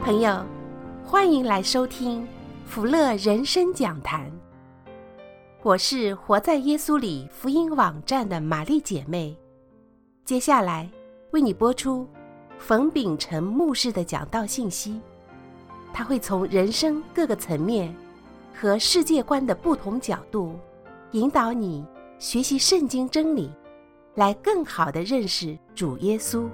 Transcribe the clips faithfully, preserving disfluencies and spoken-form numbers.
朋友，欢迎来收听福乐人生讲坛。我是活在耶稣里福音网站的玛丽姐妹，接下来为你播出冯秉成牧师的讲道信息。他会从人生各个层面和世界观的不同角度，引导你学习圣经真理，来更好地认识主耶稣。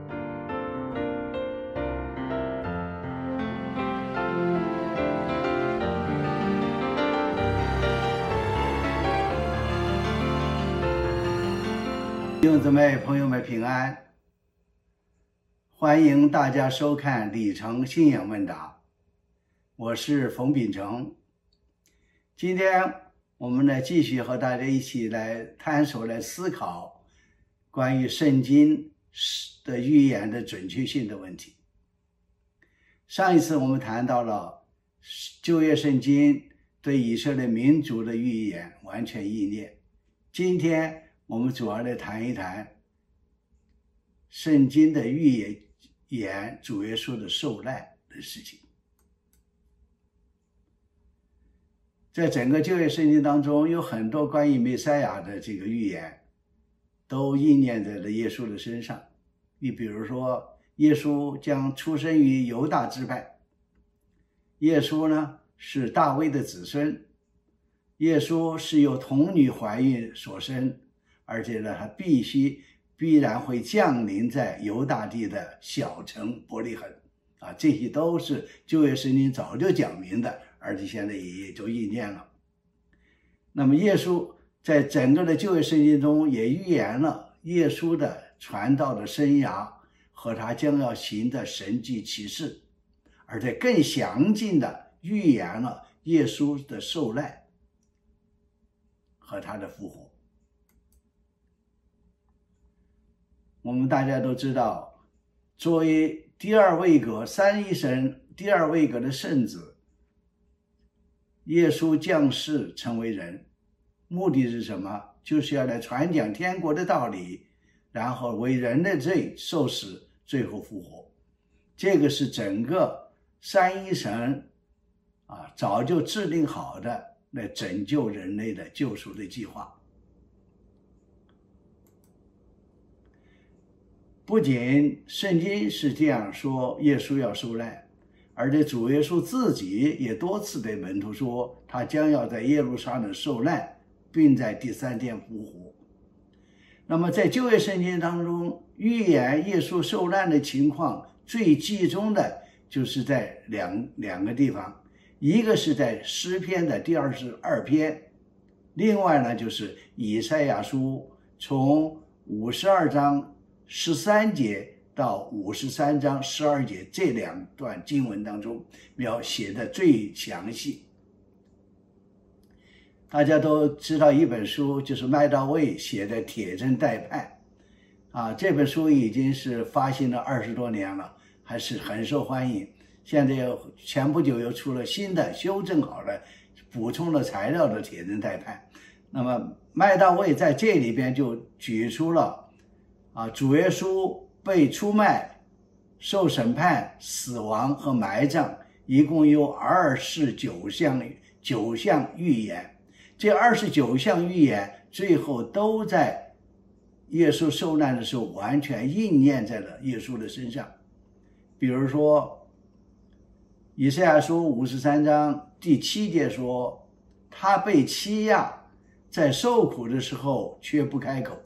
弟兄姊妹朋友们平安，欢迎大家收看里程信仰问答，我是冯秉成。今天我们呢继续和大家一起来探索来思考关于圣经的预言的准确性的问题。上一次我们谈到了旧约圣经对以色列民族的预言完全应验，今天我们主要来谈一谈圣经的预言主耶稣的受难的事情。在整个旧约圣经当中，有很多关于弥赛亚的这个预言都应验在了耶稣的身上。你比如说，耶稣将出生于犹大支派，耶稣呢是大卫的子孙，耶稣是由童女怀孕所生，而且呢，他必须必然会降临在犹大地的小城伯利恒啊，这些都是旧约圣经早就讲明的，而且现在也就应验了。那么耶稣在整个的旧约圣经中也预言了耶稣的传道的生涯和他将要行的神迹奇事，而且更详尽的预言了耶稣的受难和他的复活。我们大家都知道，作为第二位格三一神第二位格的圣子，耶稣降世成为人，目的是什么？就是要来传讲天国的道理，然后为人的罪受死，最后复活。这个是整个三一神啊早就制定好的来拯救人类的救赎的计划。不仅圣经是这样说耶稣要受难，而且主耶稣自己也多次对门徒说他将要在耶路撒冷受难，并在第三天复活。那么在旧约圣经当中，预言耶稣受难的情况最集中的就是在两两个地方，一个是在诗篇的第二十二篇，另外呢就是以赛亚书从五十二章十三节到五十三章十二节这两段经文当中描写的最详细。大家都知道一本书，就是麦道卫写的《铁证待判》啊，这本书已经是发行了二十多年了，还是很受欢迎。现在又前不久又出了新的修正好了补充了材料的《铁证待判》。那么麦道卫在这里边就举出了啊，主耶稣被出卖、受审判、死亡和埋葬，一共有二十九项九项预言。这二十九项预言最后都在耶稣受难的时候完全应验在了耶稣的身上。比如说，以赛亚书五十三章第七节说，他被欺压，在受苦的时候却不开口。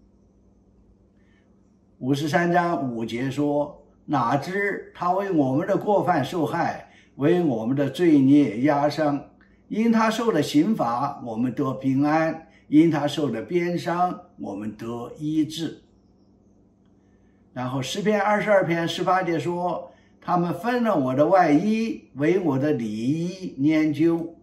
五十三章五节说，哪知他为我们的过犯受害，为我们的罪孽压伤，因他受了刑罚，我们得平安；因他受了鞭伤，我们得医治。然后诗篇二十二篇十八节说，他们分了我的外衣，为我的里衣拈阄。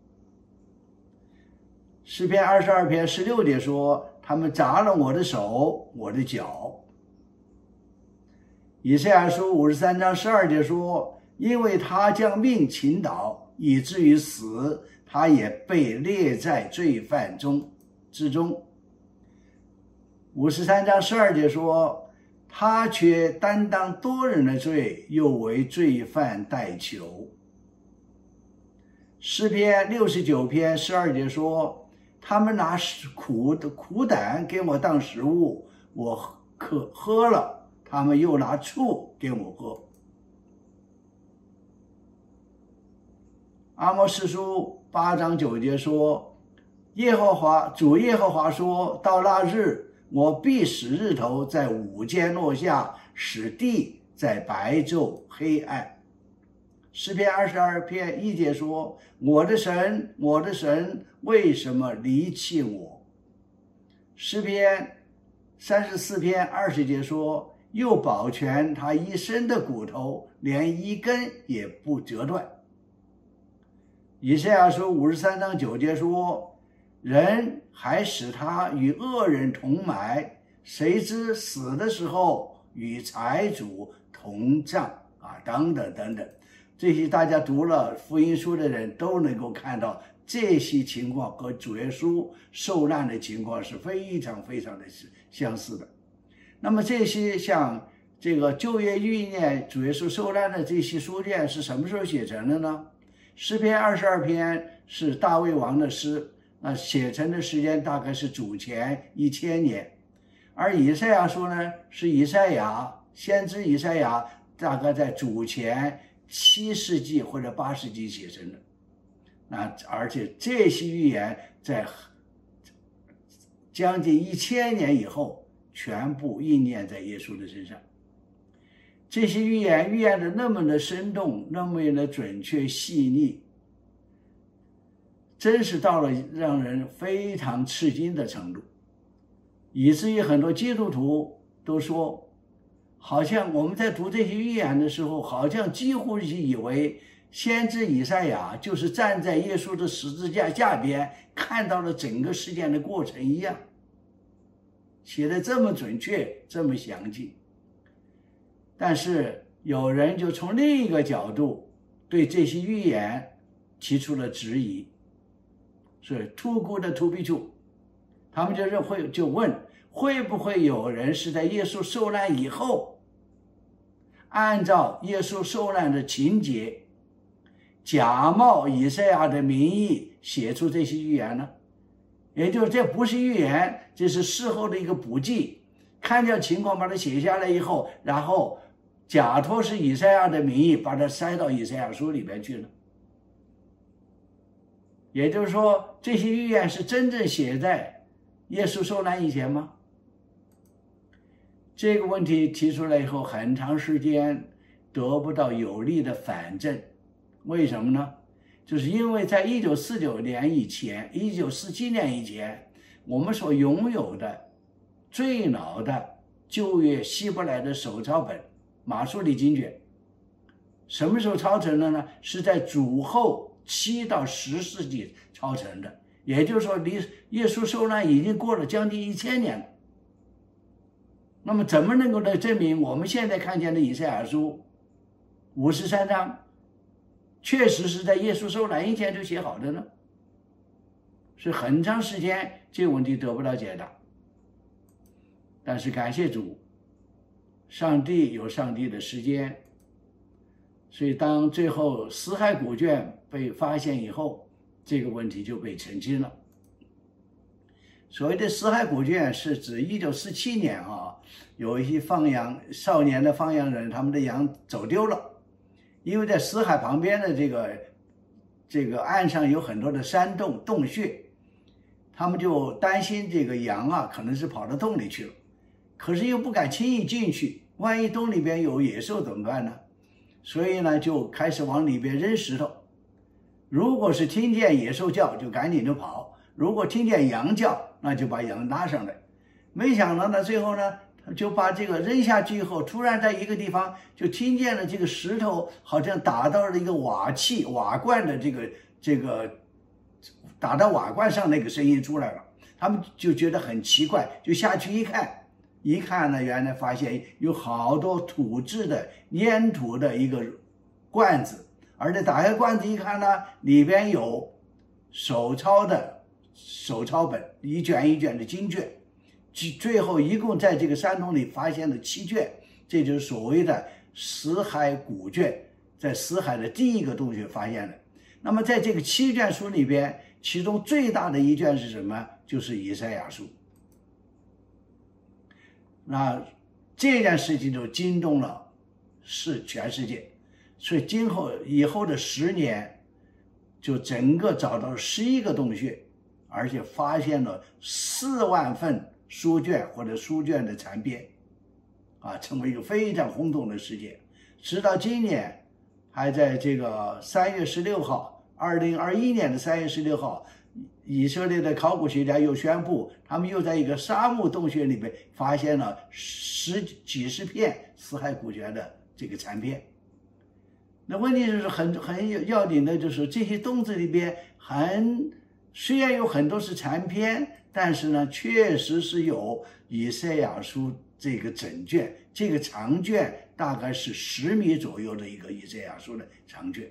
诗篇二十二篇十六节说，他们扎了我的手，我的脚。以赛亚书五十三章十二节说，因为他将命倾倒，以至于死，他也被列在罪犯中之中。五十三章十二节说， 他却担当多人的罪，又为罪犯代求。诗篇六十九篇十二节说，他们拿苦的苦胆给我当食物，我可喝了，他们又拿醋给我喝。阿摩司书八章九节说，耶和华主耶和华说，到那日，我必使日头在午间落下，使地在白昼黑暗。诗篇二十二篇一节说，我的神，我的神，为什么离弃我？诗篇三十四篇二十节说，又保全他一身的骨头，连一根也不折断。以赛亚书五十三章九节说，人还使他与恶人同埋，谁知死的时候与财主同葬啊，等等等等。这些大家读了福音书的人都能够看到，这些情况和主耶稣受难的情况是非常非常的相似的。那么这些像这个旧约预言主耶稣受难的这些书卷是什么时候写成的呢？诗篇二十二篇是大卫王的诗，那写成的时间大概是主前一千年，而以赛亚书呢，是以赛亚先知以赛亚大概在主前七世纪或者八世纪写成的。那而且这些预言在将近一千年以后全部应验在耶稣的身上。这些预言预言的那么的生动，那么的准确细腻，真是到了让人非常吃惊的程度，以至于很多基督徒都说，好像我们在读这些预言的时候，好像几乎是以为先知以赛亚就是站在耶稣的十字架下边看到了整个事件的过程一样，写得这么准确，这么详尽。但是有人就从另一个角度对这些预言提出了质疑，是 too good to be true。他们就认会就问，会不会有人是在耶稣受难以后，按照耶稣受难的情节，假冒以赛亚的名义写出这些预言呢？也就是这不是预言，这是事后的一个补记，看见情况把它写下来以后，然后假托是以赛亚的名义把它塞到以赛亚书里边去了。也就是说，这些预言是真正写在耶稣受难以前吗？这个问题提出来以后，很长时间得不到有力的反证。为什么呢？就是因为在一九四九年以前，一九四七年以前，我们所拥有的最老的旧约希伯来的手抄本马书里经卷，什么时候抄成的呢？是在主后七到十世纪抄成的，也就是说，离耶稣受难已经过了将近一千年了。那么，怎么能够来证明我们现在看见的以赛亚书五十三章确实是在耶稣受难以前就写好的呢？是很长时间这个问题得不到解答。但是感谢主，上帝有上帝的时间，所以当最后死海古卷被发现以后，这个问题就被澄清了。所谓的死海古卷是指一九四七年啊，有一些放羊少年的放羊人，他们的羊走丢了，因为在死海旁边的这个这个岸上有很多的山洞洞穴，他们就担心这个羊啊可能是跑到洞里去了，可是又不敢轻易进去，万一洞里边有野兽怎么办呢？所以呢，就开始往里边扔石头。如果是听见野兽叫，就赶紧就跑；如果听见羊叫，那就把羊拉上来。没想到呢，最后呢，就把这个扔下去以后，突然在一个地方就听见了这个石头好像打到了一个瓦器瓦罐的这个这个打到瓦罐上那个声音出来了，他们就觉得很奇怪，就下去一看。一看呢，原来发现有好多土制的粘土的一个罐子，而且打开罐子一看呢，里边有手抄的手抄本，一卷一卷的经卷， 最后一共在这个山洞里发现了七卷，这就是所谓的死海古卷，在死海的第一个洞穴发现的。那么在这个七卷书里边，其中最大的一卷是什么？就是以赛亚书。那这件事情就惊动了是全世界，所以今后以后的十年，就整个找到十一个洞穴，而且发现了四万份书卷或者书卷的残篇，啊，成为一个非常轰动的事件。直到今年，还在这个三月十六号，二零二一年的三月十六号，以色列的考古学家又宣布，他们又在一个沙漠洞穴里面发现了十几十片死海古卷的这个残片。那问题就是很很要紧的，就是这些洞子里边很虽然有很多是残篇，但是呢，确实是有以赛亚书这个整卷，这个长卷大概是十米左右的一个以赛亚书的长卷。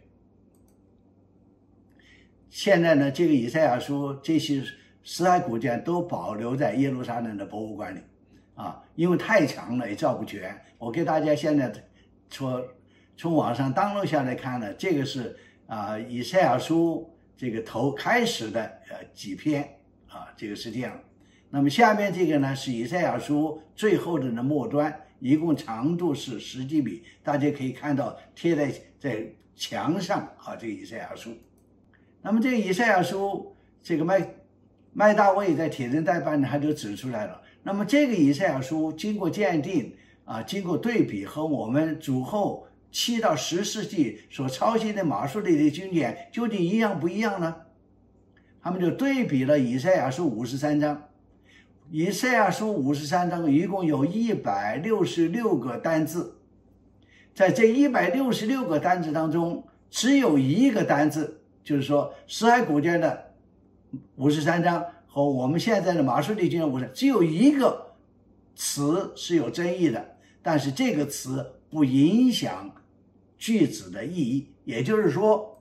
现在呢，这个以赛亚书这些死海古卷都保留在耶路撒冷的博物馆里，啊，因为太长了也照不全。我给大家现在说，从网上登录下来看呢，这个是啊以赛亚书这个头开始的呃几篇啊，这个是这样。那么下面这个呢是以赛亚书最后的末端，一共长度是十几米，大家可以看到贴在在墙上啊，这个以赛亚书。那么这个以赛亚书，这个麦麦大卫在铁人代班呢，他就指出来了。那么这个以赛亚书经过鉴定啊，经过对比，和我们主后七到十世纪所抄写的马书里的经典究竟一样不一样呢？他们就对比了以赛亚书五十三章。以赛亚书五十三章一共有一百六十六个单字，在这一百六十六个单字当中，只有一个单字，就是说死海古卷的五十三章和我们现在的马书里经卷五十，只有一个词是有争议的，但是这个词不影响句子的意义。也就是说，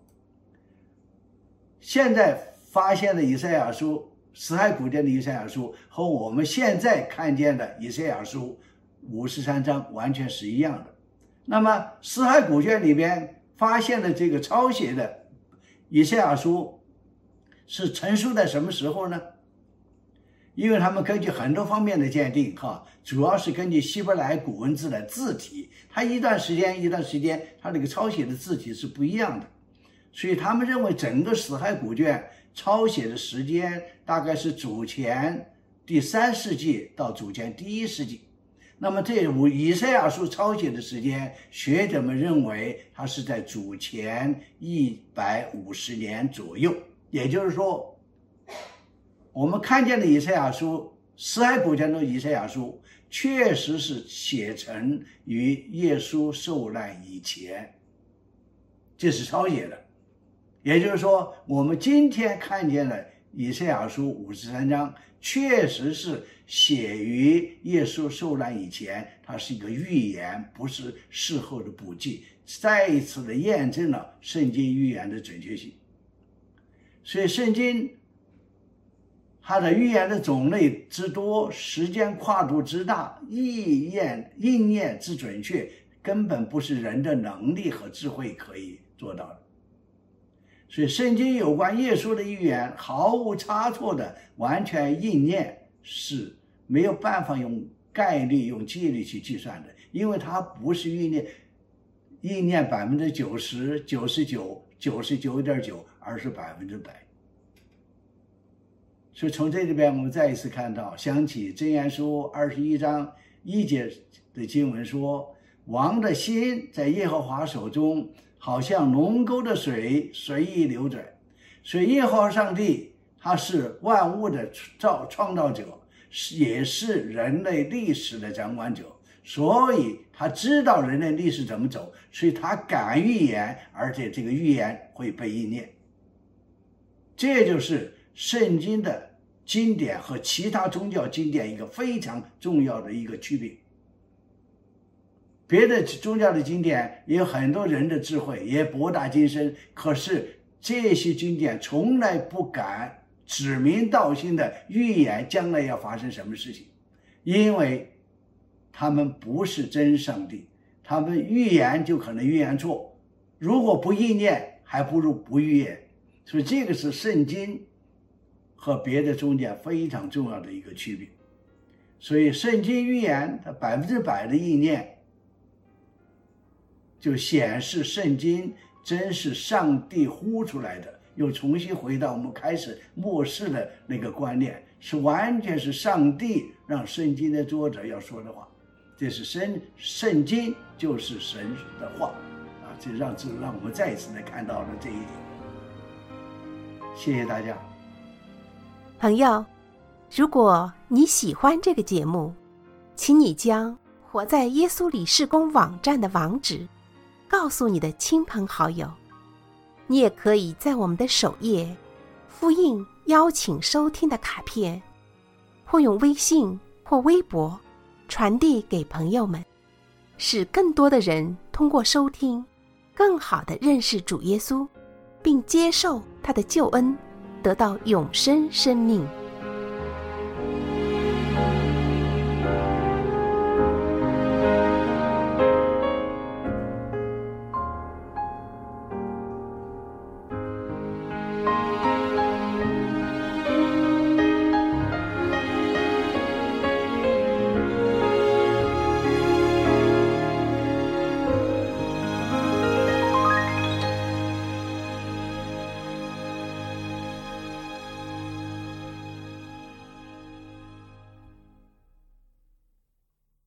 现在发现的以赛亚书死海古卷的以赛亚书和我们现在看见的以赛亚书五十三章完全是一样的。那么死海古卷里边发现的这个抄写的以赛亚书是成书在什么时候呢？因为他们根据很多方面的鉴定哈，主要是根据希伯来古文字的字体，它一段时间一段时间它这个抄写的字体是不一样的，所以他们认为整个死海古卷抄写的时间大概是主前第三世纪到主前第一世纪。那么这以赛亚书抄写的时间，学者们认为它是在主前一百五十年左右。也就是说，我们看见的以赛亚书，死海古卷的以赛亚书，确实是写成于耶稣受难以前，这是抄写的。也就是说，我们今天看见的以赛亚书五十三章，确实是写于耶稣受难以前，它是一个预言，不是事后的补记，再一次的验证了圣经预言的准确性。所以圣经它的预言的种类之多，时间跨度之大，意验应验之准确，根本不是人的能力和智慧可以做到的。所以圣经有关耶稣的预言毫无差错的完全应验，是没有办法用概率用几率去计算的，因为它不是应验应验百分之九十九十九九十九点九，而是百分之百。所以从这里边我们再一次看到，想起箴言书二十一章一节的经文说，王的心在耶和华手中，好像龙沟的水随意流转。所以耶和华上帝他是万物的造创造者，也是人类历史的掌管者，所以他知道人类历史怎么走，所以他敢预言，而且这个预言会被应验。这就是圣经的经典和其他宗教经典一个非常重要的一个区别。别的宗教的经典也有很多人的智慧，也博大精深，可是这些经典从来不敢指名道姓的预言将来要发生什么事情。 因为他们不是真上帝，他们预言就可能预言错，如果不应验还不如不预言。所以这个是圣经和别的中间非常重要的一个区别。所以圣经预言它百分之百的应验，就显示圣经真是上帝呼出来的，又重新回到我们开始末世的那个观念，是完全是上帝让圣经的作者要说的话。这是圣圣经就是神的话啊，这让这让我们再一次的看到了这一点。谢谢大家。 朋友，如果你喜欢这个节目，请你将活在耶稣里事工网站的网址告诉你的亲朋好友。你也可以在我们的首页复印邀请收听的卡片，或用微信或微博传递给朋友们，使更多的人通过收听更好地认识主耶稣，并接受他的救恩，得到永生生命。